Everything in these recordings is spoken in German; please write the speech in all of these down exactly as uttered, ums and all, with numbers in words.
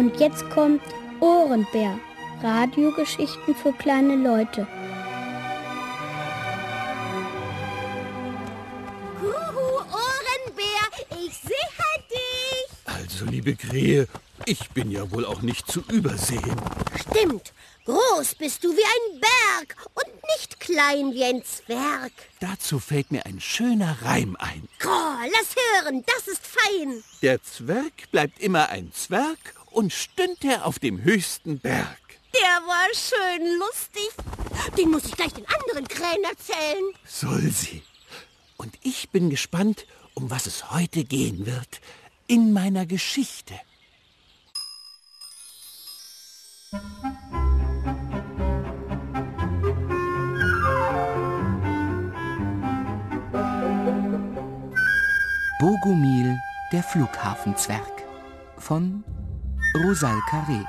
Und jetzt kommt Ohrenbär. Radiogeschichten für kleine Leute. Huhu, Ohrenbär, ich sehe dich. Also, liebe Krähe, ich bin ja wohl auch nicht zu übersehen. Stimmt, groß bist du wie ein Berg und nicht klein wie ein Zwerg. Dazu fällt mir ein schöner Reim ein. Oh, lass hören, das ist fein. Der Zwerg bleibt immer ein Zwerg und stünd er auf dem höchsten Berg. Der war schön lustig. Den muss ich gleich den anderen Krähen erzählen. Soll sie. Und ich bin gespannt, um was es heute gehen wird in meiner Geschichte. Bogumil, der Flughafenzwerg von Rosal Carré.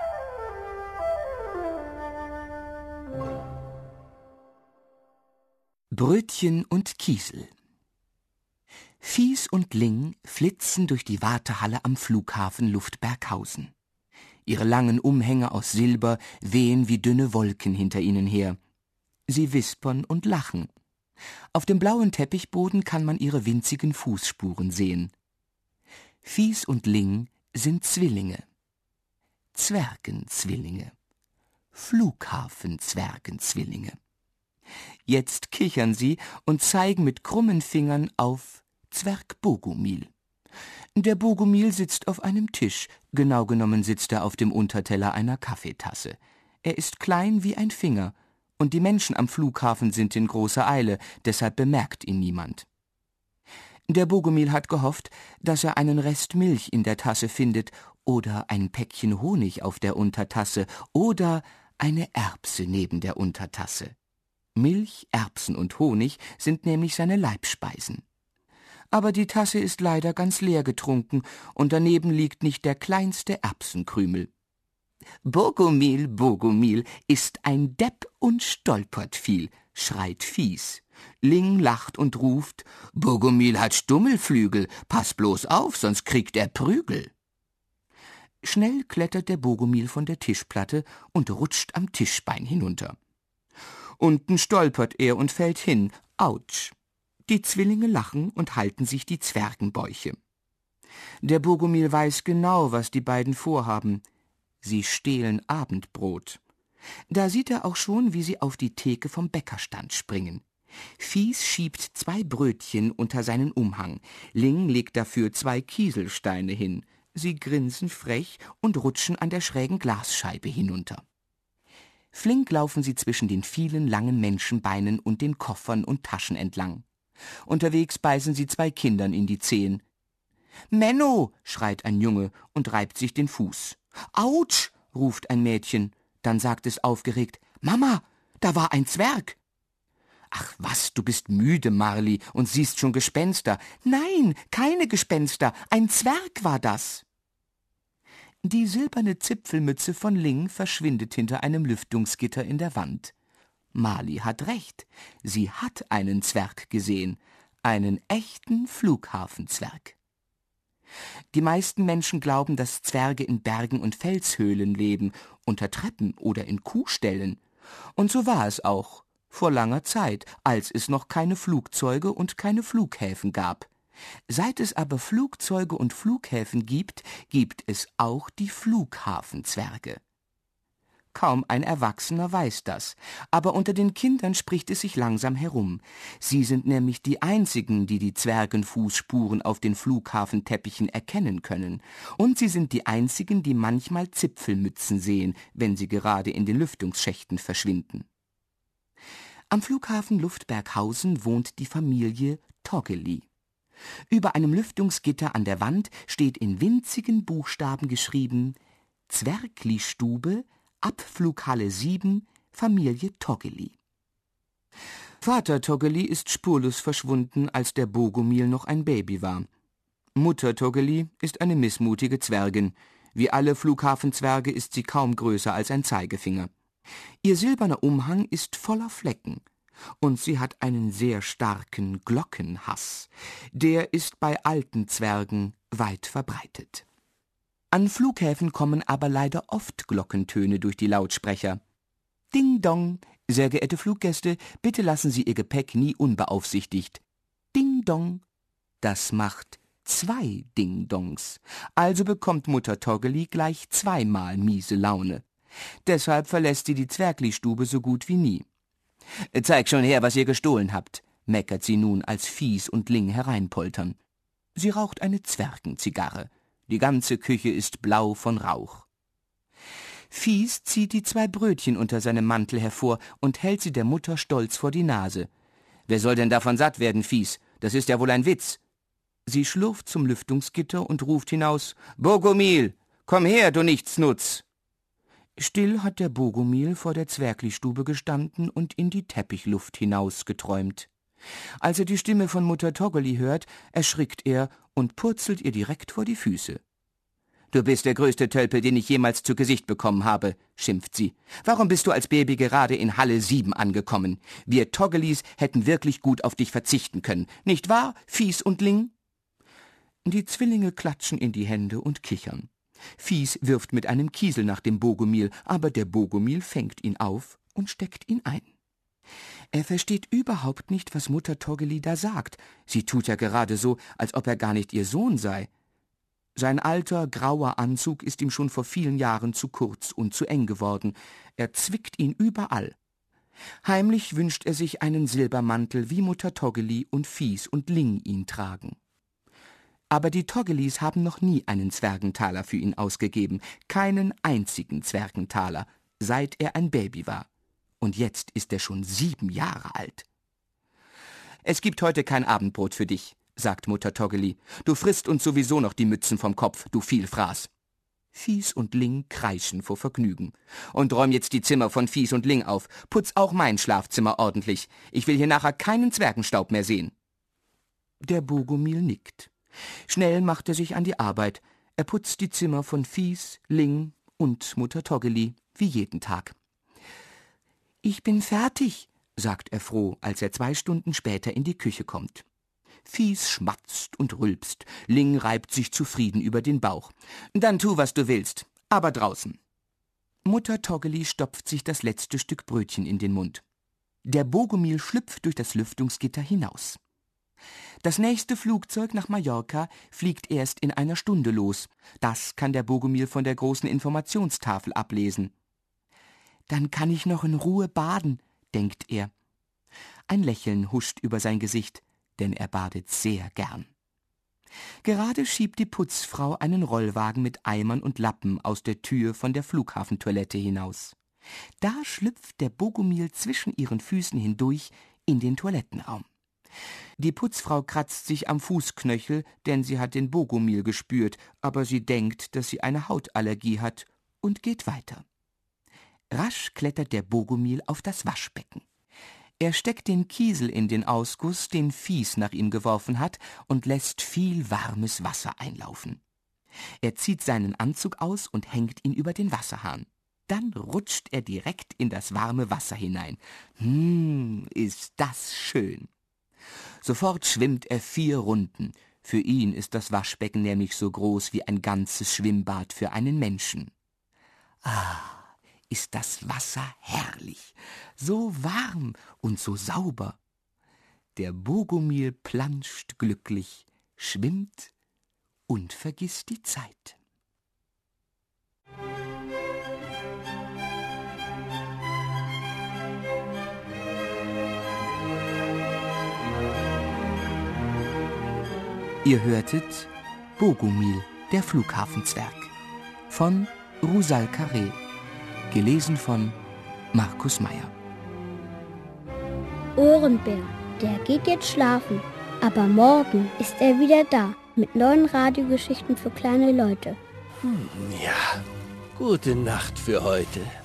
Brötchen und Kiesel. Fies und Ling flitzen durch die Wartehalle am Flughafen Luftberghausen. Ihre langen Umhänge aus Silber wehen wie dünne Wolken hinter ihnen her. Sie wispern und lachen. Auf dem blauen Teppichboden kann man ihre winzigen Fußspuren sehen. Fies und Ling sind Zwillinge. Zwergenzwillinge. Flughafenzwergenzwillinge. Jetzt kichern sie und zeigen mit krummen Fingern auf Zwerg Bogumil. Der Bogumil sitzt auf einem Tisch, genau genommen sitzt er auf dem Unterteller einer Kaffeetasse. Er ist klein wie ein Finger, und die Menschen am Flughafen sind in großer Eile, deshalb bemerkt ihn niemand. Der Bogumil hat gehofft, dass er einen Rest Milch in der Tasse findet oder ein Päckchen Honig auf der Untertasse oder eine Erbse neben der Untertasse. Milch, Erbsen und Honig sind nämlich seine Leibspeisen. Aber die Tasse ist leider ganz leer getrunken und daneben liegt nicht der kleinste Erbsenkrümel. Bogumil, Bogumil ist ein Depp und stolpert viel, schreit Fies. Ling lacht und ruft, Bogumil hat Stummelflügel, pass bloß auf, sonst kriegt er Prügel. Schnell klettert der Bogumil von der Tischplatte und rutscht am Tischbein hinunter. Unten stolpert er und fällt hin. Autsch! Die Zwillinge lachen und halten sich die Zwergenbäuche. Der Bogumil weiß genau, was die beiden vorhaben. Sie stehlen Abendbrot. Da sieht er auch schon, wie sie auf die Theke vom Bäckerstand springen. Fies schiebt zwei Brötchen unter seinen Umhang. Ling legt dafür zwei Kieselsteine hin. Sie grinsen frech und rutschen an der schrägen Glasscheibe hinunter. Flink laufen sie zwischen den vielen langen Menschenbeinen und den Koffern und Taschen entlang. Unterwegs beißen sie zwei Kindern in die Zehen. »Menno«, schreit ein Junge und reibt sich den Fuß. »Autsch«, ruft ein Mädchen. Dann sagt es aufgeregt, »Mama, da war ein Zwerg.« »Ach was, du bist müde, Marli, und siehst schon Gespenster.« »Nein, keine Gespenster, ein Zwerg war das.« Die silberne Zipfelmütze von Ling verschwindet hinter einem Lüftungsgitter in der Wand. Marli hat recht, sie hat einen Zwerg gesehen, einen echten Flughafenzwerg. Die meisten Menschen glauben, dass Zwerge in Bergen und Felshöhlen leben, unter Treppen oder in Kuhställen. Und so war es auch, vor langer Zeit, als es noch keine Flugzeuge und keine Flughäfen gab. Seit es aber Flugzeuge und Flughäfen gibt, gibt es auch die Flughafenzwerge. Kaum ein Erwachsener weiß das, aber unter den Kindern spricht es sich langsam herum. Sie sind nämlich die einzigen, die die Zwergenfußspuren auf den Flughafenteppichen erkennen können. Und sie sind die einzigen, die manchmal Zipfelmützen sehen, wenn sie gerade in den Lüftungsschächten verschwinden. Am Flughafen Luftberghausen wohnt die Familie Toggeli. Über einem Lüftungsgitter an der Wand steht in winzigen Buchstaben geschrieben Zwergli-Stube, Abflughalle sieben, Familie Toggeli. Vater Toggeli ist spurlos verschwunden, als der Bogumil noch ein Baby war. Mutter Toggeli ist eine missmutige Zwergin. Wie alle Flughafenzwerge ist sie kaum größer als ein Zeigefinger. Ihr silberner Umhang ist voller Flecken. Und sie hat einen sehr starken Glockenhass. Der ist bei alten Zwergen weit verbreitet. An Flughäfen kommen aber leider oft Glockentöne durch die Lautsprecher. Ding dong, sehr geehrte Fluggäste, bitte lassen Sie Ihr Gepäck nie unbeaufsichtigt. Ding dong, das macht zwei Ding-Dongs. Also bekommt Mutter Toggeli gleich zweimal miese Laune. Deshalb verlässt sie die Zwergli-Stube so gut wie nie. »Zeig schon her, was ihr gestohlen habt«, meckert sie nun, als Fies und Ling hereinpoltern. Sie raucht eine Zwergenzigarre. Die ganze Küche ist blau von Rauch. Fies zieht die zwei Brötchen unter seinem Mantel hervor und hält sie der Mutter stolz vor die Nase. »Wer soll denn davon satt werden, Fies? Das ist ja wohl ein Witz.« Sie schlurft zum Lüftungsgitter und ruft hinaus, »Bogomil, komm her, du Nichtsnutz!« Still hat der Bogomil vor der Zwergli-Stube gestanden und in die Teppichluft hinausgeträumt. Als er die Stimme von Mutter Toggeli hört, erschrickt er und purzelt ihr direkt vor die Füße. »Du bist der größte Tölpel, den ich jemals zu Gesicht bekommen habe«, schimpft sie. »Warum bist du als Baby gerade in Halle sieben angekommen? Wir Toggelis hätten wirklich gut auf dich verzichten können. Nicht wahr, Fies und Ling?« Die Zwillinge klatschen in die Hände und kichern. Fies wirft mit einem Kiesel nach dem Bogomil, aber der Bogomil fängt ihn auf und steckt ihn ein. Er versteht überhaupt nicht, was Mutter Toggeli da sagt. Sie tut ja gerade so, als ob er gar nicht ihr Sohn sei. Sein alter, grauer Anzug ist ihm schon vor vielen Jahren zu kurz und zu eng geworden. Er zwickt ihn überall. Heimlich wünscht er sich einen Silbermantel, wie Mutter Toggeli und Fies und Ling ihn tragen. Aber die Toggelis haben noch nie einen Zwergentaler für ihn ausgegeben, keinen einzigen Zwergentaler, seit er ein Baby war. Und jetzt ist er schon sieben Jahre alt. »Es gibt heute kein Abendbrot für dich«, sagt Mutter Toggeli. »Du frisst uns sowieso noch die Mützen vom Kopf, du Vielfraß.« Fies und Ling kreischen vor Vergnügen. »Und räum jetzt die Zimmer von Fies und Ling auf. Putz auch mein Schlafzimmer ordentlich. Ich will hier nachher keinen Zwergenstaub mehr sehen.« Der Bogomil nickt. Schnell macht er sich an die Arbeit. Er putzt die Zimmer von Fies, Ling und Mutter Toggeli, wie jeden Tag. »Ich bin fertig«, sagt er froh, als er zwei Stunden später in die Küche kommt. Fies schmatzt und rülpst, Ling reibt sich zufrieden über den Bauch. »Dann tu, was du willst, aber draußen.« Mutter Toggeli stopft sich das letzte Stück Brötchen in den Mund. Der Bogomil schlüpft durch das Lüftungsgitter hinaus. Das nächste Flugzeug nach Mallorca fliegt erst in einer Stunde los. Das kann der Bogomil von der großen Informationstafel ablesen. »Dann kann ich noch in Ruhe baden«, denkt er. Ein Lächeln huscht über sein Gesicht, denn er badet sehr gern. Gerade schiebt die Putzfrau einen Rollwagen mit Eimern und Lappen aus der Tür von der Flughafentoilette hinaus. Da schlüpft der Bogomil zwischen ihren Füßen hindurch in den Toilettenraum. Die Putzfrau kratzt sich am Fußknöchel, denn sie hat den Bogomil gespürt, aber sie denkt, dass sie eine Hautallergie hat und geht weiter. Rasch klettert der Bogomil auf das Waschbecken. Er steckt den Kiesel in den Ausguss, den Fies nach ihm geworfen hat, und lässt viel warmes Wasser einlaufen. Er zieht seinen Anzug aus und hängt ihn über den Wasserhahn. Dann rutscht er direkt in das warme Wasser hinein. Hm, ist das schön. Sofort schwimmt er vier Runden. Für ihn ist das Waschbecken nämlich so groß wie ein ganzes Schwimmbad für einen Menschen. Ah, ist das Wasser herrlich, so warm und so sauber. Der Bogomil planscht glücklich, schwimmt und vergisst die Zeit. Ihr hörtet Bogomil, der Flughafenzwerg von Rusal Carré, gelesen von Markus Meyer. Ohrenbär, der geht jetzt schlafen, aber morgen ist er wieder da mit neuen Radiogeschichten für kleine Leute. Hm, ja, gute Nacht für heute.